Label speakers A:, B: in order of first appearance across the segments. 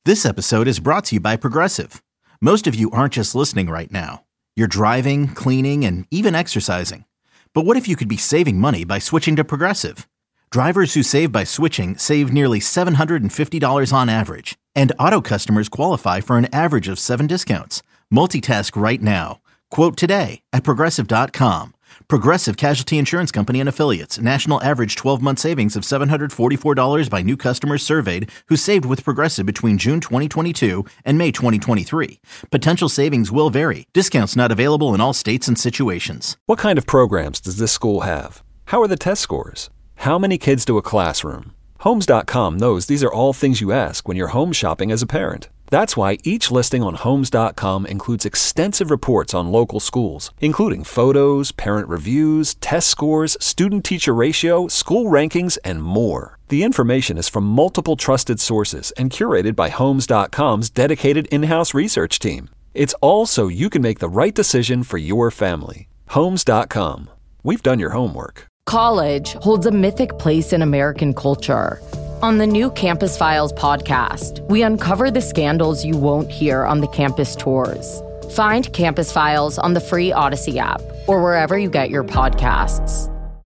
A: This episode is brought to you by Progressive. Most of you aren't just listening right now. You're driving, cleaning, and even exercising. But what if you could be saving money by switching to Progressive? Drivers who save by switching save nearly $750 on average. And auto customers qualify for an average of 7 discounts. Multitask right now. Quote today at Progressive.com. Progressive Casualty Insurance Company and Affiliates. National average 12-month savings of $744 by new customers surveyed who saved with Progressive between June 2022 and May 2023. Potential savings will vary. Discounts not available in all states and situations.
B: What kind of programs does this school have? How are the test scores? How many kids do a classroom? Homes.com knows these are all things you ask when you're home shopping as a parent. That's why each listing on Homes.com includes extensive reports on local schools, including photos, parent reviews, test scores, student-teacher ratio, school rankings, and more. The information is from multiple trusted sources and curated by Homes.com's dedicated in-house research team. It's all so you can make the right decision for your family. Homes.com. We've done your homework.
C: College holds a mythic place in American culture. On the new Campus Files podcast, we uncover the scandals you won't hear on the campus tours. Find Campus Files on the free Odyssey app or wherever you get your podcasts.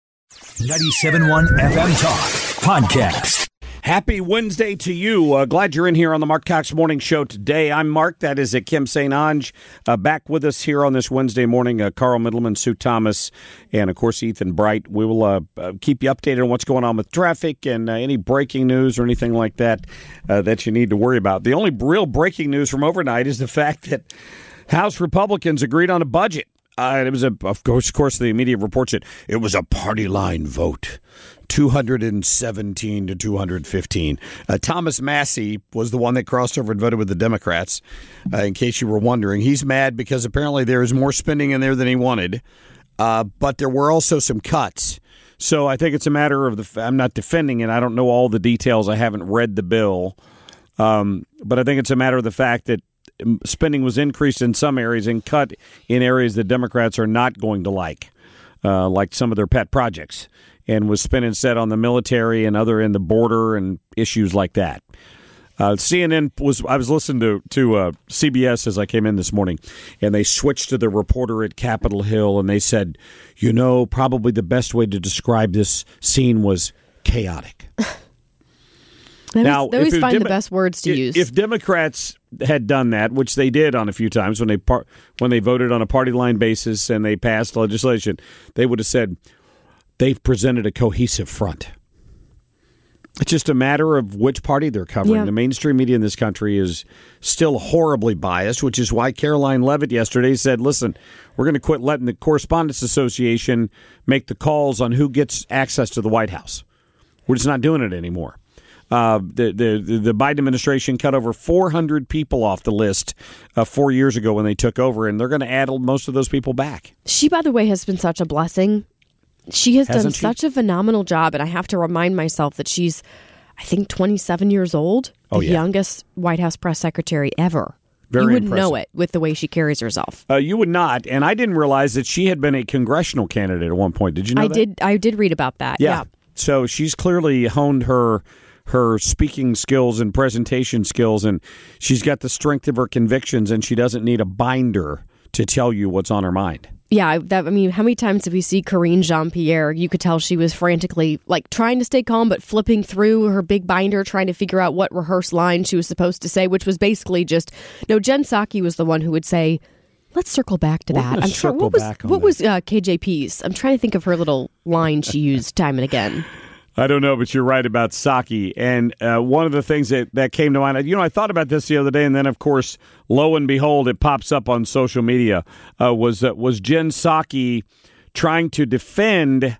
D: 97.1 FM Talk Podcast.
E: Happy Wednesday to you. Glad you're in here on the Mark Cox Morning Show today. I'm Mark. That is Kim St. Ange. Back with us here on this Wednesday morning, Carl Middleman, Sue Thomas, and, of course, Ethan Bright. We will keep you updated on what's going on with traffic and any breaking news or anything like that that you need to worry about. The only real breaking news from overnight is the fact that House Republicans agreed on a budget. It was, of course, the media reports it was a party line vote. 217 to 215. Thomas Massie was the one that crossed over and voted with the Democrats, in case you were wondering. He's mad because apparently there is more spending in there than he wanted, but there were also some cuts. So I think it's a matter of I'm not defending it. I don't know all the details. I haven't read the bill. But I think it's a matter of the fact that spending was increased in some areas and cut in areas that Democrats are not going to like some of their pet projects, and was spent instead on the military and other in the border and issues like that. CNN I was listening to CBS as I came in this morning, and they switched to the reporter at Capitol Hill, and they said, probably the best way to describe this scene was chaotic.
F: They always find the best words to use.
E: If Democrats had done that, which they did on a few times when they voted on a party line basis and they passed legislation, they would have said they've presented a cohesive front. It's just a matter of which party they're covering. Yeah. The mainstream media in this country is still horribly biased, which is why Caroline Leavitt yesterday said, listen, we're going to quit letting the Correspondents Association make the calls on who gets access to the White House. We're just not doing it anymore. The Biden administration cut over 400 people off the list 4 years ago when they took over, and they're going to add most of those people back.
F: She, by the way, has been such a blessing. She has done such a phenomenal job, and I have to remind myself that she's, I think, 27 years old, the youngest White House press secretary ever.
E: Very
F: you wouldn't
E: impressive.
F: know it with the way she carries herself.
E: You would not, and I didn't realize that she had been a congressional candidate at one point. Did you know that?
F: I did read about that, yeah.
E: So she's clearly honed her speaking skills and presentation skills, and she's got the strength of her convictions, and she doesn't need a binder to tell you what's on her mind.
F: Yeah, how many times have we seen Karine Jean-Pierre? You could tell she was frantically, trying to stay calm, but flipping through her big binder, trying to figure out what rehearsed line she was supposed to say, which was basically just, Jen Psaki was the one who would say, let's circle back to that. What was KJP's? I'm trying to think of her little line she used time and again.
E: I don't know, but you're right about Psaki. And one of the things that came to mind, I thought about this the other day, and then, of course, lo and behold, it pops up on social media, was Jen Psaki trying to defend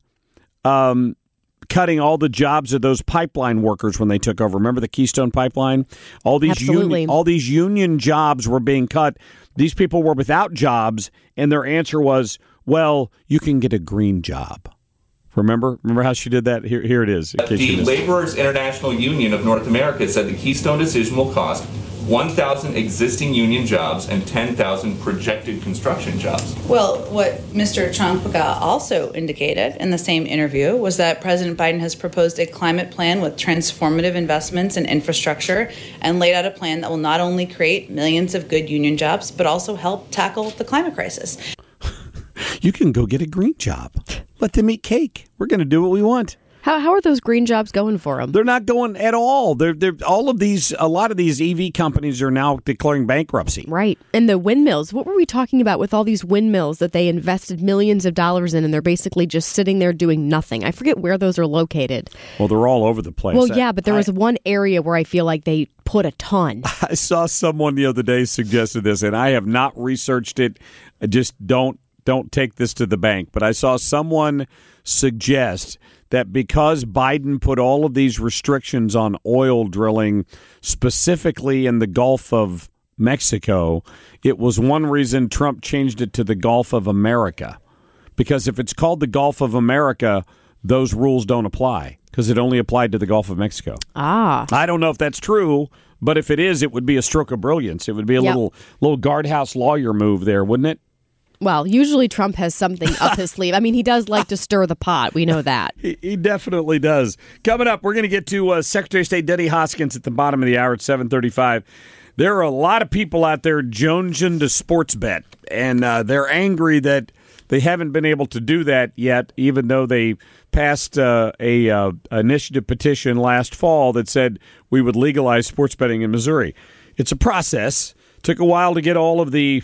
E: cutting all the jobs of those pipeline workers when they took over. Remember the Keystone Pipeline? All these union jobs were being cut. These people were without jobs, and their answer was, well, you can get a green job. Remember how she did that? Here it is.
G: The Laborers International Union of North America said the Keystone decision will cost 1,000 existing union jobs and 10,000 projected construction jobs.
H: Well, what Mr. Trump also indicated in the same interview was that President Biden has proposed a climate plan with transformative investments in infrastructure and laid out a plan that will not only create millions of good union jobs, but also help tackle the climate crisis.
E: You can go get a green job. Let them eat cake. We're going to do what we want.
F: How are those green jobs going for them?
E: They're not going at all. They're a lot of these EV companies are now declaring bankruptcy.
F: Right. And the windmills. What were we talking about with all these windmills that they invested millions of dollars in, and they're basically just sitting there doing nothing? I forget where those are located.
E: Well, they're all over the place.
F: Well, yeah, but there was one area where I feel like they put a ton.
E: I saw someone the other day suggested this, and I have not researched it. Just don't take this to the bank. But I saw someone suggest that because Biden put all of these restrictions on oil drilling, specifically in the Gulf of Mexico, it was one reason Trump changed it to the Gulf of America. Because if it's called the Gulf of America, those rules don't apply because it only applied to the Gulf of Mexico. I don't know if that's true, but if it is, it would be a stroke of brilliance. It would be a little guardhouse lawyer move there, wouldn't it?
F: Well, usually Trump has something up his sleeve. I mean, he does like to stir the pot. We know that.
E: He definitely does. Coming up, we're going to get to Secretary of State Denny Hoskins at the bottom of the hour at 7:35. There are a lot of people out there jonesing to sports bet, and they're angry that they haven't been able to do that yet, even though they passed a initiative petition last fall that said we would legalize sports betting in Missouri. It's a process. Took a while to get all of the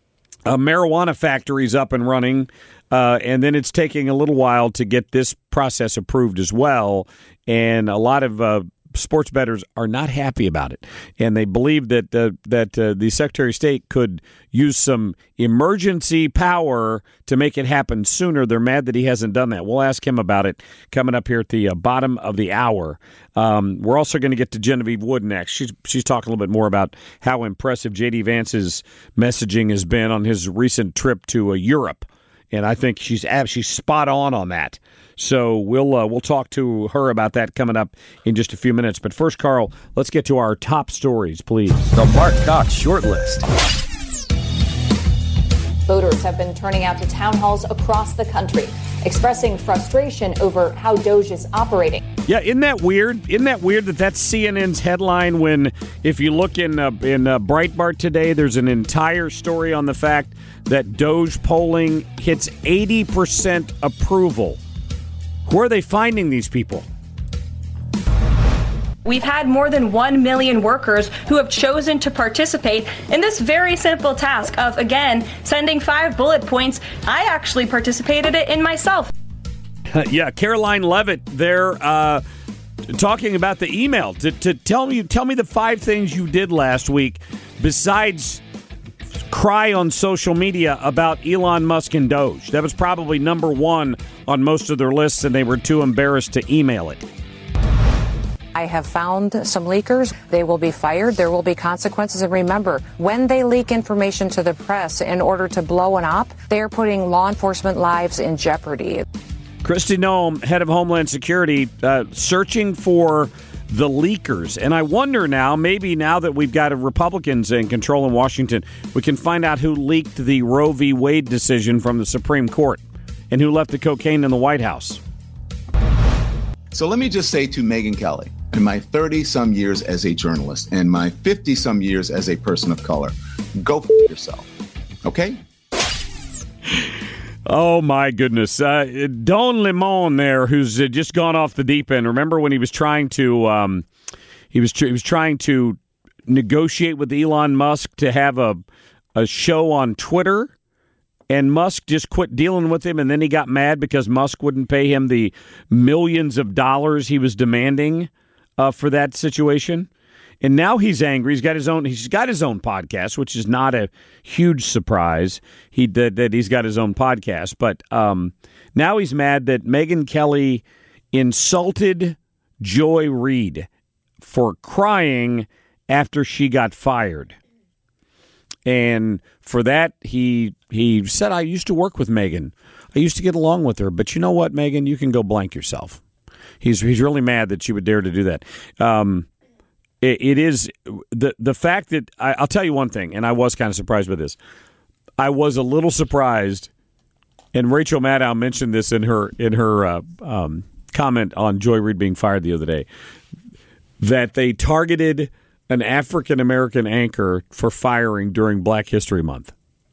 E: marijuana factories up and running, and then it's taking a little while to get this process approved as well. And a lot of sports bettors are not happy about it, and they believe that the Secretary of State could use some emergency power to make it happen sooner. They're mad that he hasn't done that. We'll ask him about it coming up here at the bottom of the hour. We're also going to get to Genevieve Wood next. She's talking a little bit more about how impressive J.D. Vance's messaging has been on his recent trip to Europe, and I think she's spot on that. So we'll talk to her about that coming up in just a few minutes. But first, Carl, let's get to our top stories, please.
D: The Mark Cox Shortlist.
I: Voters have been turning out to town halls across the country, expressing frustration over how Doge is operating.
E: Yeah, isn't that weird? Isn't that weird that that's CNN's headline when, if you look in Breitbart today, there's an entire story on the fact that Doge polling hits 80% approval. Where are they finding these people?
J: We've had more than 1 million workers who have chosen to participate in this very simple task of, again, sending 5 bullet points. I actually participated in myself.
E: Yeah, Caroline Levitt there talking about the email. To tell me the 5 things you did last week besides cry on social media about Elon Musk and Doge. That was probably number 1 on most of their lists, and they were too embarrassed to email it.
K: I have found some leakers. They will be fired. There will be consequences. And remember, when they leak information to the press in order to blow an op, they're putting law enforcement lives in jeopardy.
E: Kristi Noem, head of Homeland Security, searching for the leakers. And I wonder now, maybe now that we've got Republicans in control in Washington, we can find out who leaked the Roe v. Wade decision from the Supreme Court and who left the cocaine in the White House.
L: So let me just say to Megyn Kelly, in my 30-some years as a journalist and my 50-some years as a person of color, go f*** yourself, okay?
E: Oh, my goodness. Don Lemon there, who's just gone off the deep end. Remember when he was trying to he was trying to negotiate with Elon Musk to have a show on Twitter, and Musk just quit dealing with him, and then he got mad because Musk wouldn't pay him the millions of dollars he was demanding for that situation. And now he's angry. He's got his own podcast, which is not a huge surprise. That he's got his own podcast, but now he's mad that Megyn Kelly insulted Joy Reid for crying after she got fired. And for that, he said, I used to work with Megyn. I used to get along with her. But you know what, Megyn? You can go blank yourself. He's really mad that she would dare to do that. it is the fact that I'll tell you one thing, and I was kind of surprised by this. I was a little surprised, and Rachel Maddow mentioned this in her comment on Joy Reid being fired the other day, that they targeted an African-American anchor for firing during Black History Month.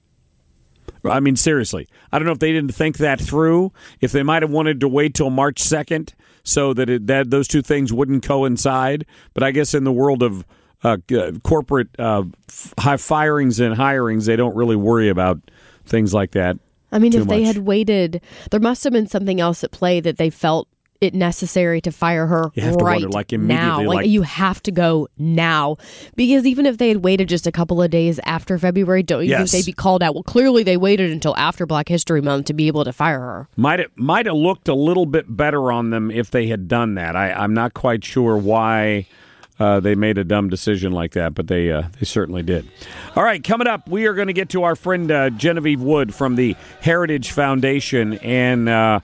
E: I mean, seriously. I don't know if they didn't think that through, if they might have wanted to wait till March 2nd so that those two things wouldn't coincide. But I guess in the world of corporate high firings and hirings, they don't really worry about things like that.
F: I mean, if they had waited, there must have been something else at play that they felt it necessary to fire her right now. Like, you have to go now. Because even if they had waited just a couple of days after February, don't you think they'd be called out? Well, clearly they waited until after Black History Month to be able to fire her.
E: Might have looked a little bit better on them if they had done that. I'm not quite sure why they made a dumb decision like that, but they certainly did. All right, coming up, we are going to get to our friend Genevieve Wood from the Heritage Foundation, and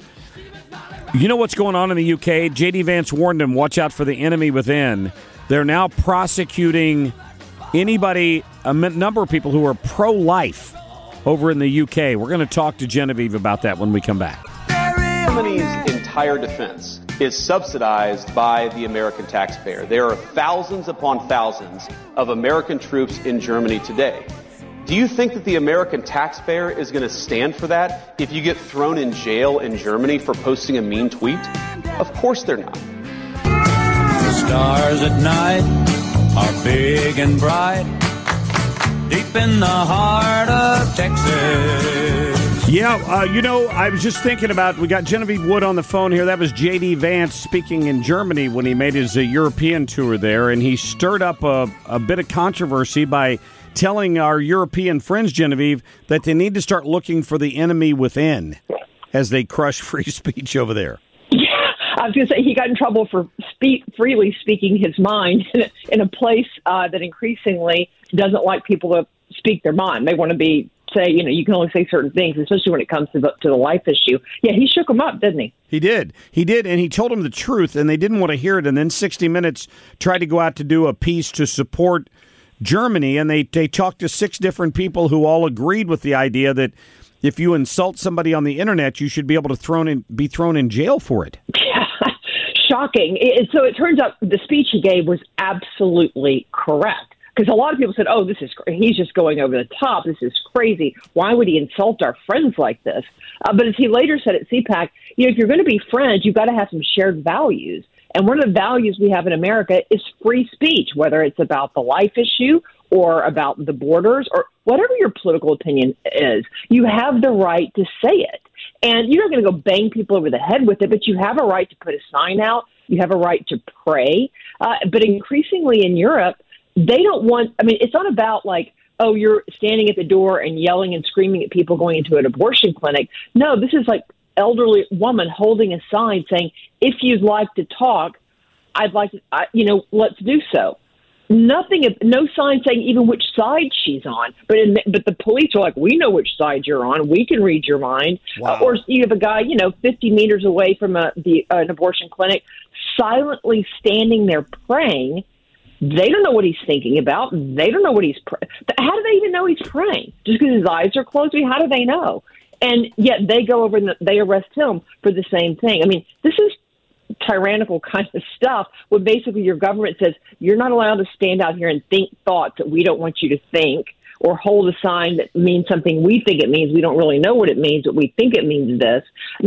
E: you know what's going on in the UK? J.D. Vance warned them, watch out for the enemy within. They're now prosecuting anybody, a number of people who are pro-life over in the UK. We're going to talk to Genevieve about that when we come back.
M: Germany's entire defense is subsidized by the American taxpayer. There are thousands upon thousands of American troops in Germany today. Do you think that the American taxpayer is going to stand for that if you get thrown in jail in Germany for posting a mean tweet? Of course they're not.
N: The stars at night are big and bright, deep in the heart of Texas.
E: Yeah, I was just thinking about, we got Genevieve Wood on the phone here. That was J.D. Vance speaking in Germany when he made his European tour there, and he stirred up a bit of controversy by telling our European friends, Genevieve, that they need to start looking for the enemy within as they crush free speech over there.
O: Yeah, I was going to say he got in trouble for freely speaking his mind in a place that increasingly doesn't like people to speak their mind. They want to say, you can only say certain things, especially when it comes to the life issue. Yeah, he shook them up, didn't he?
E: He did, and he told them the truth, and they didn't want to hear it. And then 60 Minutes tried to go out to do a piece to support Germany, and they talked to 6 different people who all agreed with the idea that if you insult somebody on the internet, you should be able to be thrown in jail for it.
O: Shocking. So it turns out the speech he gave was absolutely correct. Because a lot of people said, oh, he's just going over the top. This is crazy. Why would he insult our friends like this? But as he later said at CPAC, if you're going to be friends, you've got to have some shared values. And one of the values we have in America is free speech, whether it's about the life issue or about the borders or whatever your political opinion is. You have the right to say it. And you're not going to go bang people over the head with it, but you have a right to put a sign out. You have a right to pray. But increasingly in Europe, they don't want, it's not about like, oh, you're standing at the door and yelling and screaming at people going into an abortion clinic. No, this is like elderly woman holding a sign saying, if you'd like to talk, I'd like to, let's do so. No sign saying even which side she's on. But the police are like, we know which side you're on. We can read your mind.
E: Wow.
O: Or you have a guy, 50 meters away from an abortion clinic, silently standing there praying. They don't know what he's thinking about. They don't know what he's praying. How do they even know he's praying? Just because his eyes are closed? How do they know? And yet they go over and they arrest him for the same thing. This is tyrannical kind of stuff where basically your government says you're not allowed to stand out here and think thoughts that we don't want you to think or hold a sign that means something we think it means. We don't really know what it means, but we think it means this.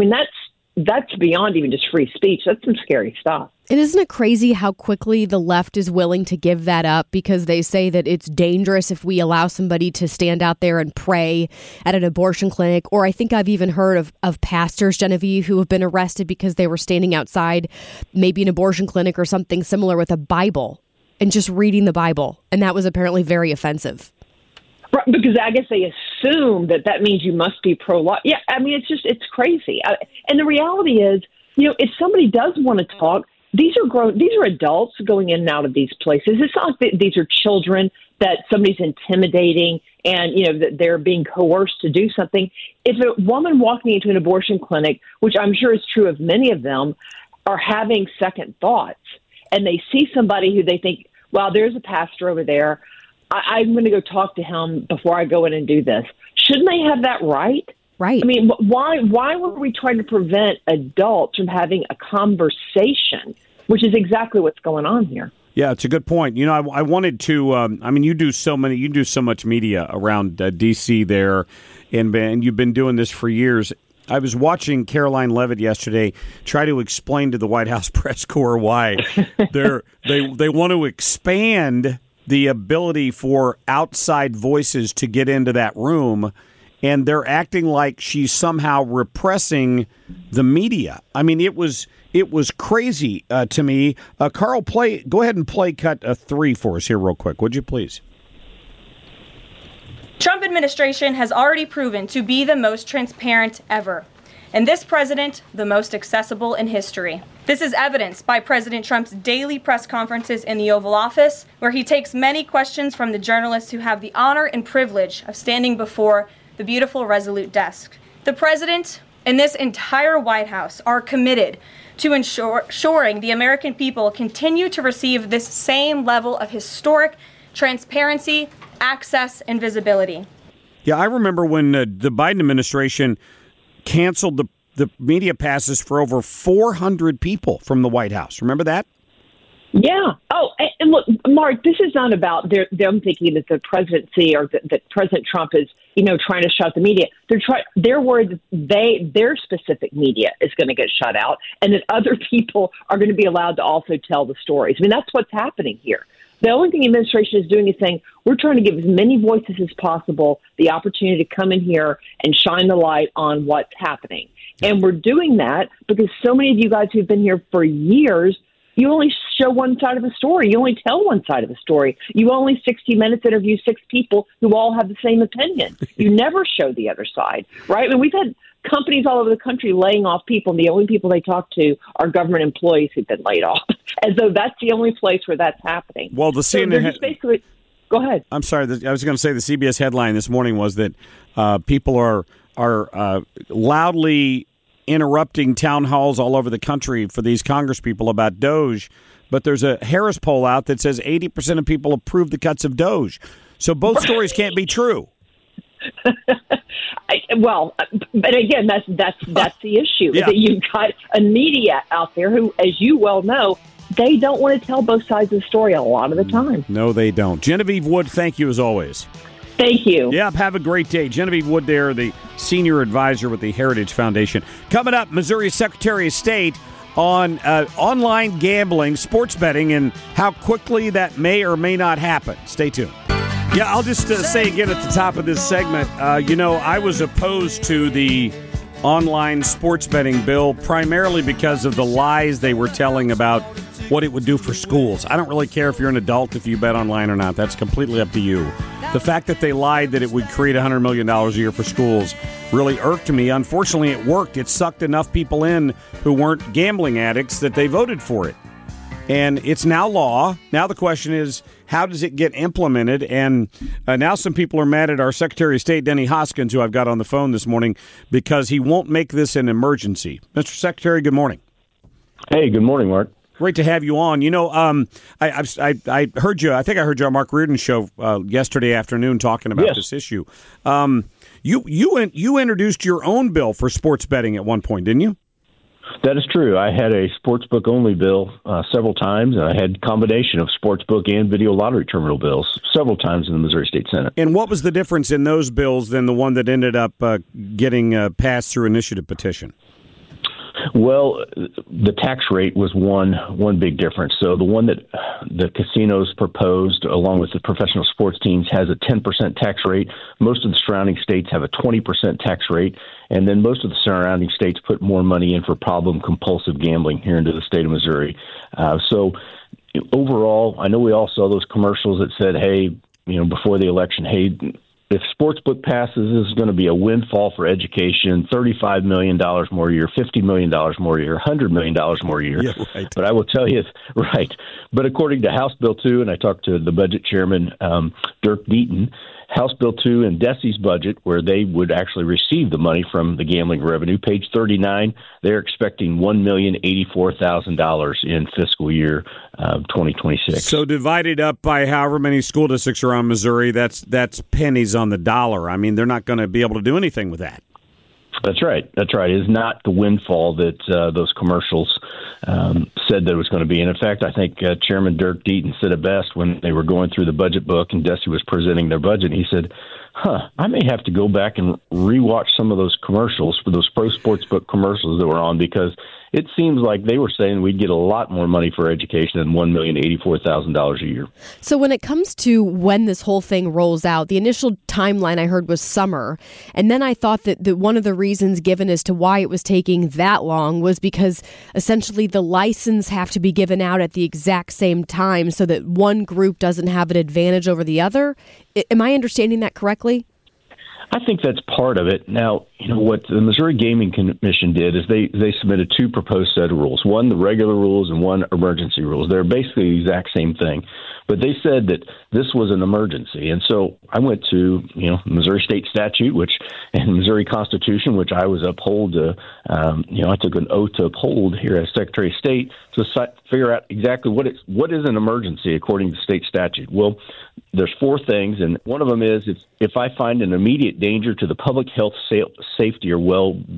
O: That's beyond even just free speech. That's some scary stuff.
F: And isn't it crazy how quickly the left is willing to give that up because they say that it's dangerous if we allow somebody to stand out there and pray at an abortion clinic? Or I think I've even heard of pastors, Genevieve, who have been arrested because they were standing outside maybe an abortion clinic or something similar with a Bible and just reading the Bible. And that was apparently very offensive.
O: Right, because I guess they assume that means you must be pro-life. Yeah, it's crazy. And the reality is, if somebody does want to talk, these are adults going in and out of these places. It's not that these are children that somebody's intimidating and, that they're being coerced to do something. If a woman walking into an abortion clinic, which I'm sure is true of many of them, are having second thoughts and they see somebody who they think well, there's a pastor over there. I'm going to go talk to him before I go in and do this. Shouldn't they have that right?
F: Right.
O: I mean, why were we trying to prevent adults from having a conversation, which is exactly what's going on here?
E: Yeah, it's a good point. You know, I wanted to. You do so much media around D.C. there, and you've been doing this for years. I was watching Caroline Leavitt yesterday try to explain to the White House press corps why they want to expand the ability for outside voices to get into that room, and they're acting like she's somehow repressing the media. I mean, it was crazy to me. Carl, go ahead and play cut 3 for us here real quick, would you please?
J: Trump administration has already proven to be the most transparent ever, and this president, the most accessible in history. This is evidenced by President Trump's daily press conferences in the Oval Office, where he takes many questions from the journalists who have the honor and privilege of standing before the beautiful Resolute desk. The president and this entire White House are committed to ensuring the American people continue to receive this same level of historic transparency, access, and visibility.
E: Yeah, I remember when the Biden administration canceled the media passes for over 400 people from the White House. Remember that?
O: Yeah. Oh, and look, Mark, this is not about them thinking that the presidency or that President Trump is, trying to shut the media. They're worried that their specific media is going to get shut out and that other people are going to be allowed to also tell the stories. I mean, that's what's happening here. The only thing the administration is doing is saying, we're trying to give as many voices as possible the opportunity to come in here and shine the light on what's happening. And we're doing that because so many of you guys who've been here for years, you only show one side of the story. You only tell one side of the story. You only 60 Minutes interview 6 people who all have the same opinion. You never show the other side, right? I mean, we've had companies all over the country laying off people, and the only people they talk to are government employees who've been laid off, as though that's the only place where that's happening.
E: Well, the CNN
O: basically. Go ahead.
E: I'm sorry. I was going to say the CBS headline this morning was that people are loudly interrupting town halls all over the country for these Congress people about Doge. But there's a Harris poll out that says 80% of people approve the cuts of Doge. So both stories can't be true.
O: But again, that's the issue.
E: Yeah.
O: That you've got a media out there who, as you well know, they don't want to tell both sides of the story a lot of the time.
E: No, they don't. Genevieve Wood, thank you as always.
O: Thank you.
E: Yeah, have a great day. Genevieve Wood there, the senior advisor with the Heritage Foundation. Coming up, Missouri Secretary of State on online gambling, sports betting, and how quickly that may or may not happen. Stay tuned. Yeah, I'll just say again at the top of this segment, I was opposed to the online sports betting bill primarily because of the lies they were telling about what it would do for schools. I don't really care if you're an adult if you bet online or not. That's completely up to you. The fact that they lied that it would create $100 million a year for schools really irked me. Unfortunately, it worked. It sucked enough people in who weren't gambling addicts that they voted for it. And it's now law. Now the question is, how does it get implemented? And now some people are mad at our Secretary of State, Denny Hoskins, who I've got on the phone this morning, because he won't make this an emergency. Mr. Secretary, good morning.
P: Hey, good morning, Mark.
E: Great to have you on. I heard you. I think I heard you on Mark Reardon's show yesterday afternoon talking about this issue. You introduced your own bill for sports betting at one point, didn't you?
P: That is true. I had a sportsbook only bill several times, and I had a combination of sportsbook and video lottery terminal bills several times in the Missouri State Senate.
E: And what was the difference in those bills than the one that ended up getting passed through initiative petition?
P: Well, the tax rate was one big difference. So the one that the casinos proposed, along with the professional sports teams, has a 10% tax rate. Most of the surrounding states have a 20% tax rate. And then most of the surrounding states put more money in for problem compulsive gambling here into the state of Missouri. So overall, I know we all saw those commercials that said, hey, before the election, hey, if sportsbook passes, this is going to be a windfall for education, $35 million more a year, $50 million more a year, $100 million more a year.
E: Yeah, right.
P: But I will tell you, right. But according to House Bill 2, and I talked to the budget chairman, Dirk Deaton, House Bill 2 and DESE's budget, where they would actually receive the money from the gambling revenue, page 39, they're expecting $1,084,000 in fiscal year 2026.
E: So divided up by however many school districts around Missouri, that's pennies on the dollar. I mean, they're not going to be able to do anything with that.
P: That's right. It's not the windfall that those commercials said that it was going to be. And in fact, I think Chairman Dirk Deaton said it best when they were going through the budget book and DESE was presenting their budget. He said, I may have to go back and rewatch some of those commercials, for those pro sports book commercials that were on, because it seems like they were saying we'd get a lot more money for education than $1,084,000 a year.
F: So when it comes to when this whole thing rolls out, the initial timeline I heard was summer. And then I thought that one of the reasons given as to why it was taking that long was because essentially the license have to be given out at the exact same time so that one group doesn't have an advantage over the other. Am I understanding that correctly?
P: I think that's part of it. Now, what the Missouri Gaming Commission did is they submitted two proposed set of rules, one the regular rules and one emergency rules. They're basically the exact same thing. But they said that this was an emergency. And so I went to, Missouri state statute, and Missouri Constitution, which I was uphold I took an oath to uphold here as Secretary of State to figure out exactly what is an emergency according to state statute. Well, there's four things, and one of them is if I find an immediate danger to the public health, safety or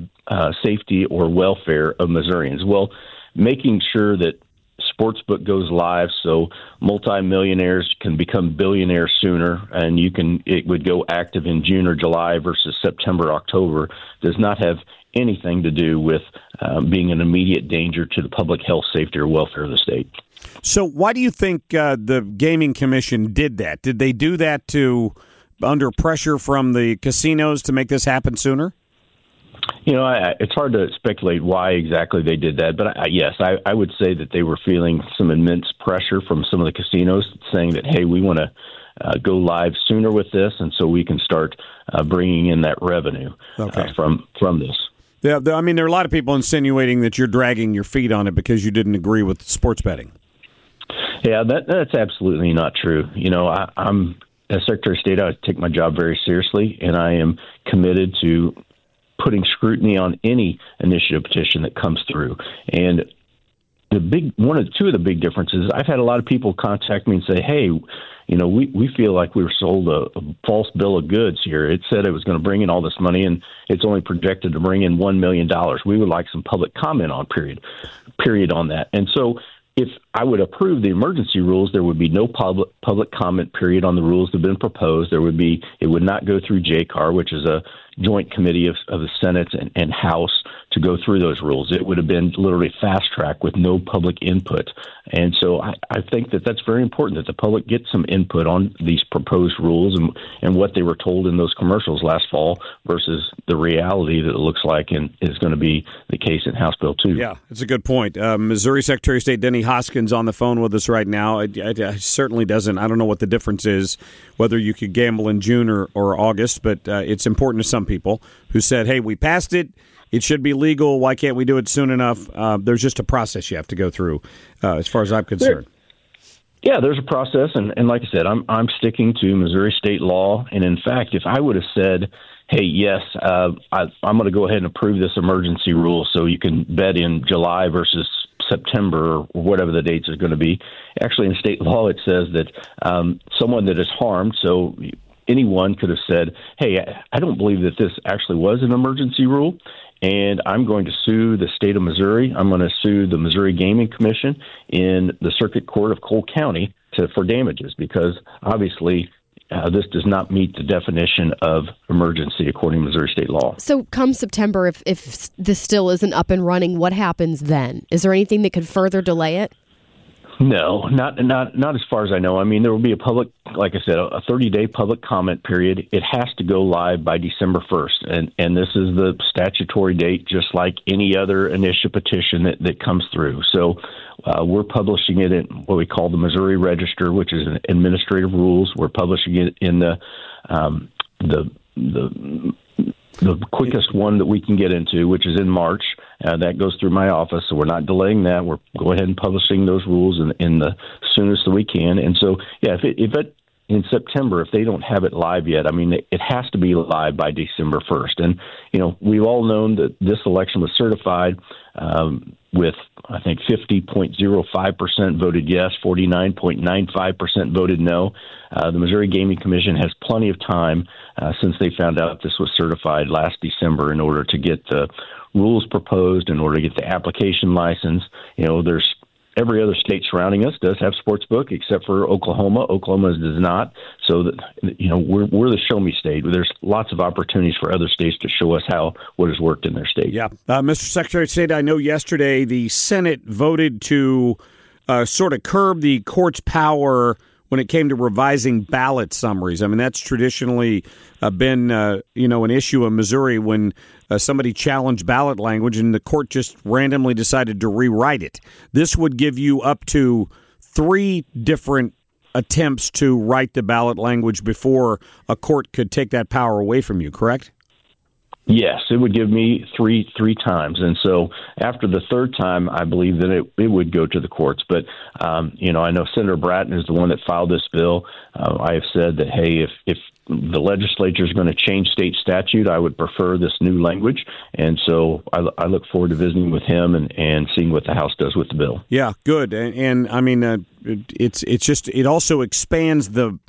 P: welfare of Missourians. Well, making sure that Sportsbook goes live so multimillionaires can become billionaires sooner, and it would go active in June or July versus September, October, does not have anything to do with being an immediate danger to the public health, safety, or welfare of the state.
E: So why do you think the Gaming Commission did that? Did they do that under pressure from the casinos to make this happen sooner?
P: It's hard to speculate why exactly they did that, but yes, I would say that they were feeling some immense pressure from some of the casinos saying that, hey, we want to go live sooner with this, and so we can start bringing in that revenue from this.
E: Yeah, I mean, there are a lot of people insinuating that you're dragging your feet on it because you didn't agree with sports betting.
P: Yeah, that's absolutely not true. I'm as Secretary of State, I take my job very seriously, and I am committed to putting scrutiny on any initiative petition that comes through. And two of the big differences, I've had a lot of people contact me and say, hey, we feel like we were sold a false bill of goods here. It said it was going to bring in all this money, and it's only projected to bring in $1 million. We would like some public comment on period on that. And so if I would approve the emergency rules, there would be no public comment period on the rules that have been proposed. It would not go through JCAR, which is a joint committee of the Senate and House, to go through those rules. It would have been literally fast track with no public input. And so I think that that's very important, that the public get some input on these proposed rules and what they were told in those commercials last fall versus the reality that it looks like and is going to be the case in House Bill 2.
E: Yeah, that's a good point. Missouri Secretary of State Denny Hoskins on the phone with us right now. It certainly doesn't. I don't know what the difference is, whether you could gamble in June or August, but it's important to some people who said, hey, we passed it. It should be legal. Why can't we do it soon enough? There's just a process you have to go through, as far as I'm concerned.
P: Yeah, there's a process, and like I said, I'm sticking to Missouri state law. And in fact, if I would have said, hey, yes, I'm going to go ahead and approve this emergency rule so you can bet in July versus September or whatever the dates is going to be. Actually, in state law, it says that someone that is harmed, so anyone could have said, hey, I don't believe that this actually was an emergency rule, and I'm going to sue the state of Missouri. I'm going to sue the Missouri Gaming Commission in the Circuit Court of Cole County for damages, because obviously this does not meet the definition of emergency according to Missouri state law.
F: So come September, if this still isn't up and running, what happens then? Is there anything that could further delay it?
P: No, not as far as I know. I mean, there will be a 30-day public comment period. It has to go live by December 1st, and this is the statutory date, just like any other initiative petition that comes through. So we're publishing it in what we call the Missouri Register, which is an administrative rules. We're publishing it in the quickest one that we can get into, which is in March. That goes through my office, so we're not delaying that. We're going ahead and publishing those rules in the soonest that we can. And so, yeah, if in September if they don't have it live yet. I mean, it has to be live by December 1st. And, we've all known that this election was certified with, I think, 50.05% voted yes, 49.95% voted no. The Missouri Gaming Commission has plenty of time since they found out this was certified last December in order to get the rules proposed, in order to get the application license. There's every other state surrounding us does have sportsbook except for Oklahoma. Oklahoma does not. So that we're the show me state. There's lots of opportunities for other states to show us what has worked in their state.
E: Yeah, Mr. Secretary of State, I know yesterday the Senate voted to sort of curb the court's power when it came to revising ballot summaries. I mean, that's traditionally been an issue in Missouri when somebody challenged ballot language and the court just randomly decided to rewrite it. This would give you up to 3 different attempts to write the ballot language before a court could take that power away from you, correct?
P: Yes, it would give me three times. And so after the third time, I believe that it would go to the courts. But, I know Senator Bratton is the one that filed this bill. I have said that, hey, if the legislature is going to change state statute, I would prefer this new language. And so I look forward to visiting with him and seeing what the House does with the bill.
E: Yeah, good. And I mean, it's just, it also expands the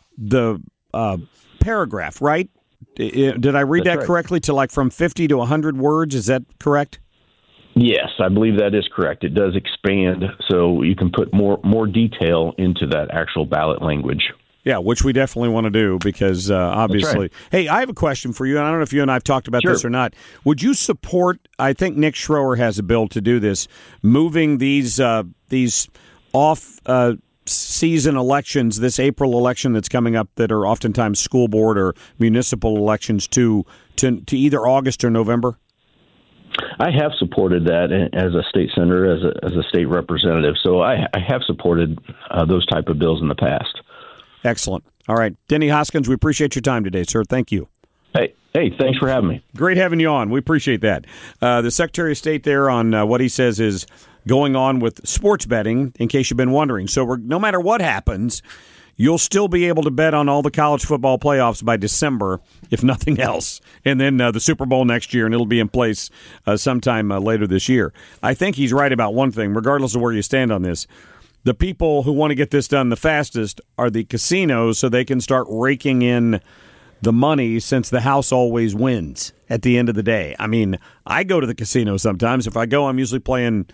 E: paragraph, right? Did I read that correctly to like from 50 to 100 words? Is that correct?
P: Yes, I believe that is correct. It does expand, so you can put more detail into that actual ballot language.
E: Yeah, which we definitely want to do because obviously. Right. Hey, I have a question for you. I don't know if you and I have talked about this or not. Would you support? I think Nick Schroer has a bill to do this, moving these off season elections, this April election that's coming up, that are oftentimes school board or municipal elections, to either August or November?
P: I have supported that as a state senator, as a state representative. So I have supported those type of bills in the past.
E: Excellent. All right. Denny Hoskins, we appreciate your time today, sir. Thank you.
P: Hey, thanks for having me.
E: Great having you on. We appreciate that. The Secretary of State there on what he says is going on with sports betting, in case you've been wondering. So no matter what happens, you'll still be able to bet on all the college football playoffs by December, if nothing else. And then the Super Bowl next year, and it'll be in place sometime later this year. I think he's right about one thing, regardless of where you stand on this. The people who want to get this done the fastest are the casinos, so they can start raking in the money, since the house always wins at the end of the day. I mean, I go to the casino sometimes. If I go, I'm usually playing,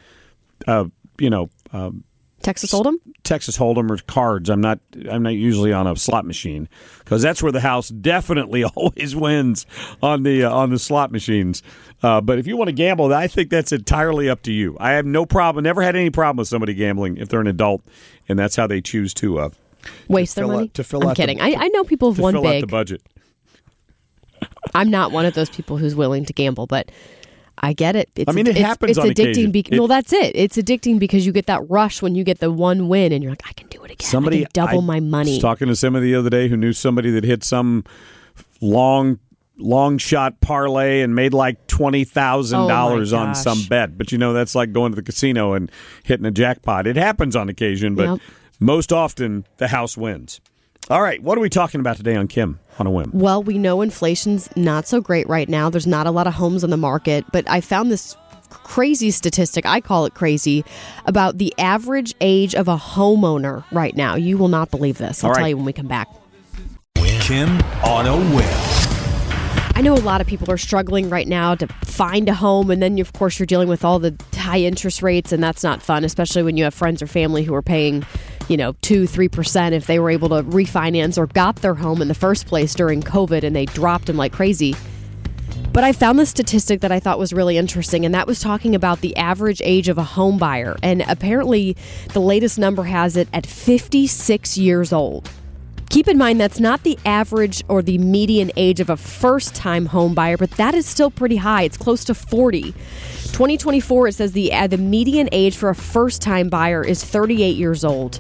F: Texas Hold'em?
E: Texas Hold'em or cards. I'm not usually on a slot machine, because that's where the house definitely always wins on the slot machines. But if you want to gamble, I think that's entirely up to you. I have no problem, never had any problem with somebody gambling if they're an adult, and that's how they choose to
F: waste their money. I'm kidding. I know people have won big.
E: Fill out the budget.
F: I'm not one of those people who's willing to gamble, but I get it.
E: It happens on
F: addicting.
E: Occasion.
F: That's it. It's addicting because you get that rush when you get the one win, and you're like, I can do it again. I can double my money.
E: I was talking to somebody the other day who knew somebody that hit some long shot parlay and made like $20,000 on some bet. But that's like going to the casino and hitting a jackpot. It happens on occasion, but most often the house wins. All right, what are we talking about today on Kim on a Whim?
F: Well, we know inflation's not so great right now. There's not a lot of homes on the market, but I found this crazy statistic, I call it crazy, about the average age of a homeowner right now. You will not believe this. I'll tell you when we come back.
D: Kim on a Whim.
F: I know a lot of people are struggling right now to find a home, and then, of course, you're dealing with all the high interest rates, and that's not fun, especially when you have friends or family who are paying 2-3% if they were able to refinance or got their home in the first place during COVID and they dropped them like crazy. But I found this statistic that I thought was really interesting, and that was talking about the average age of a home buyer. And apparently the latest number has it at 56 years old. Keep in mind, that's not the average or the median age of a first-time home buyer, but that is still pretty high. It's close to 40. 2024, it says the median age for a first-time buyer is 38 years old.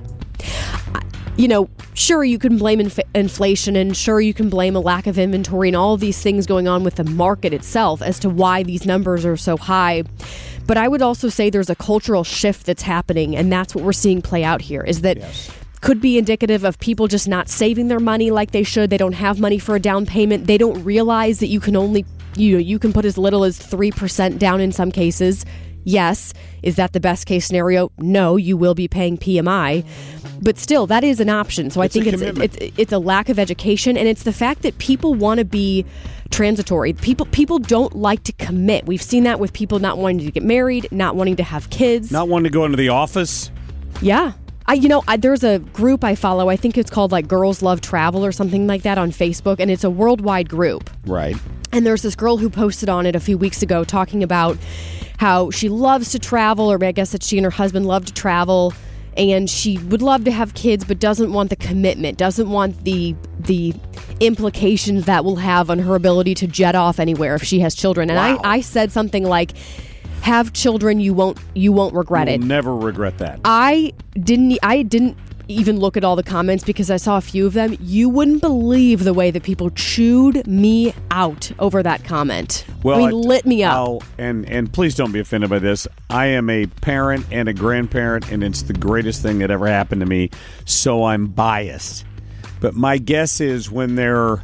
F: Sure, you can blame inflation, and sure, you can blame a lack of inventory and all of these things going on with the market itself as to why these numbers are so high. But I would also say there's a cultural shift that's happening, and that's what we're seeing play out here, is that could be indicative of people just not saving their money like they should. They don't have money for a down payment. They don't realize that you can only, you can put as little as 3% down in some cases. Yes. Is that the best case scenario? No, you will be paying PMI. But still, that is an option. So I think it's a lack of education, and it's the fact that people want to be transitory. People don't like to commit. We've seen that with people not wanting to get married, not wanting to have kids.
E: Not wanting to go into the office.
F: Yeah. There's a group I follow. I think it's called like Girls Love Travel or something like that on Facebook, and it's a worldwide group.
E: Right.
F: And there's this girl who posted on it a few weeks ago talking about how she loves to travel, or I guess that she and her husband love to travel, and she would love to have kids but doesn't want the commitment, doesn't want the implications that will have on her ability to jet off anywhere if she has children. And
E: Wow.
F: I said something like, have children, you won't regret it.
E: You'll never regret that.
F: I didn't even look at all the comments because I saw a few of them. You wouldn't believe the way that people chewed me out over that comment.
E: Well,
F: lit me up.
E: And please don't be offended by this. I am a parent and a grandparent, and it's the greatest thing that ever happened to me, so I'm biased. But my guess is when they're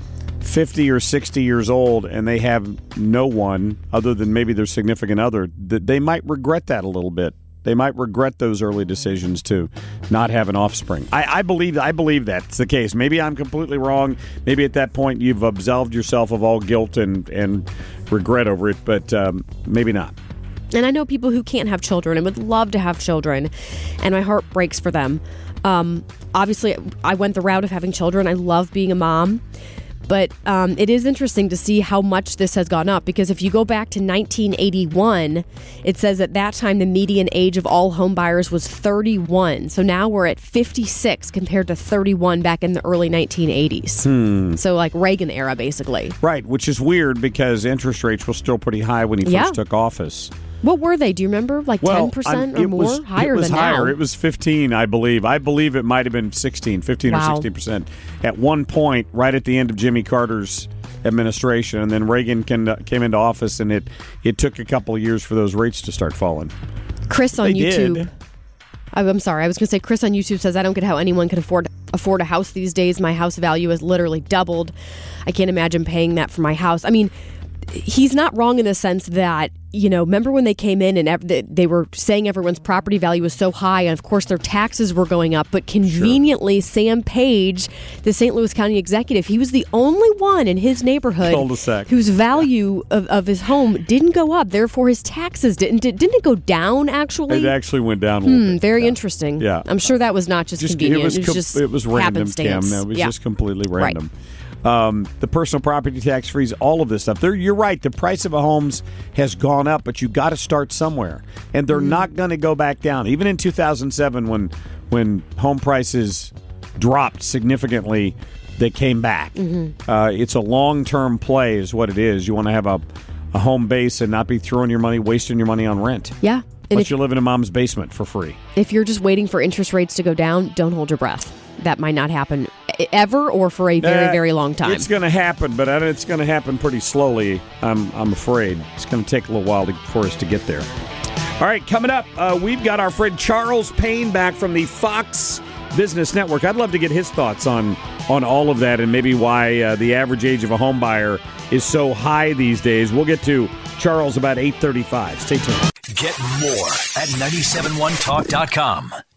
E: 50 or 60 years old and they have no one other than maybe their significant other, that they might regret that a little bit. They might regret those early decisions to not have an offspring. I believe that's the case. Maybe I'm completely wrong. Maybe at that point you've absolved yourself of all guilt and regret over it, but maybe not.
F: And I know people who can't have children and would love to have children, and my heart breaks for them. Obviously, I went the route of having children. I love being a mom. But it is interesting to see how much this has gone up, because if you go back to 1981, it says at that time the median age of all home buyers was 31. So now we're at 56 compared to 31 back in the early 1980s. So like Reagan era, basically.
E: Right, which is weird because interest rates were still pretty high when he first took office.
F: What were they? Do you remember? Like 10% or more? Higher than now.
E: It was 15, I believe. I believe it might have been 15 or 16% at one point, right at the end of Jimmy Carter's administration. And then Reagan came into office, and it took a couple of years for those rates to start falling.
F: Chris on YouTube. I'm sorry. I was going to say Chris on YouTube says, I don't get how anyone can afford a house these days. My house value has literally doubled. I can't imagine paying that for my house. I mean, he's not wrong in the sense that, remember when they came in and they were saying everyone's property value was so high, and of course their taxes were going up, but conveniently Sam Page, the St. Louis County executive, he was the only one in his neighborhood whose value of his home didn't go up, therefore his taxes didn't it go down actually?
E: It actually went down a little bit.
F: Very interesting.
E: Yeah.
F: I'm sure that was not just convenient.
E: It was random, Kim. It was just completely random. Right. The personal property tax freeze, all of this stuff. You're right. The price of a homes has gone up, but you got to start somewhere, and they're not going to go back down. Even in 2007, when home prices dropped significantly, they came back. It's a long-term play, is what it is. You want to have a home base and not be wasting your money on rent.
F: Yeah.
E: Unless you live in a mom's basement for free.
F: If you're just waiting for interest rates to go down, don't hold your breath. That might not happen ever or for a very, very long time.
E: It's going to happen, but it's going to happen pretty slowly, I'm afraid. It's going to take a little while for us to get there. All right, coming up, we've got our friend Charles Payne back from the Fox Business Network. I'd love to get his thoughts on all of that and maybe why the average age of a home buyer is so high these days. We'll get to Charles about 8:35. Stay tuned.
D: Get more at 971talk.com.